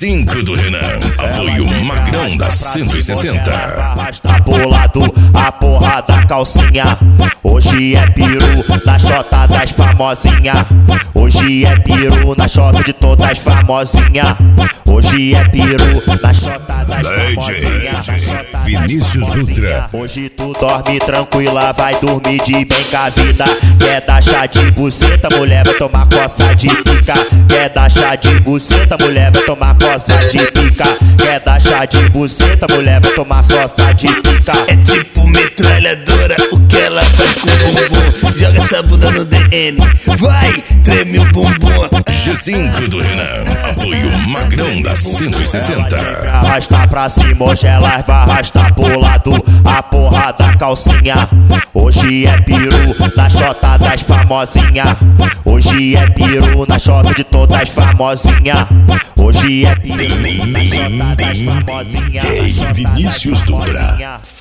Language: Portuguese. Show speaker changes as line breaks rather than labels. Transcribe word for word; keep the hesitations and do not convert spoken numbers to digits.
cinco do Renan, apoio Magrão da cento e sessenta.
Arrasta pro lado a porra da calcinha. Hoje é peru na chota das famosinha. Hoje é peru na chota de todas famosinha. Hoje é peru na chota das famosinha.
Vinícius Dutra.
Hoje tu dorme tranquila, vai dormir de bem com a vida. Quer dar chá de buceta, mulher vai tomar coça de pica. Quer dar chá de buceta, mulher vai tomar coça de pica. Quer dar chá de buceta, mulher vai tomar coça de pica.
É tipo metralhadora, o que ela faz com o bumbum. Joga essa bunda no D N, vai, treme o bumbum.
G cinco do Renan, apoio Magrão da cento e sessenta.
Arrasta pra cima, hoje ela vai arrastar pro lado a porra da calcinha. Hoje é peru na chota das famosinha. Hoje é peru na chota de todas famosinha. Hoje é peru na chota das famosinha.
Vinícius Dutra.